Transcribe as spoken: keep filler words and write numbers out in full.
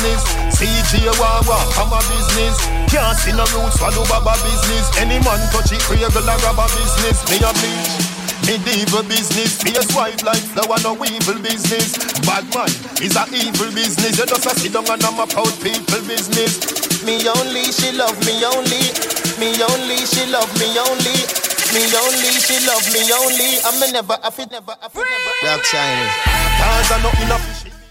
business. C J Wawa, I'm a business. Can't see no roots, follow Baba business. Any man touch it, create a rubber business. Me a bleach, me evil business. Face white like flower, no evil business. Bad man is a evil business. You just a sit down and I'm about people business. Me only, she love me only. Me only, she love me only. Me only, she love me only. I'm never, I fit never, I fit never. Black Chinese. Cause I know enough.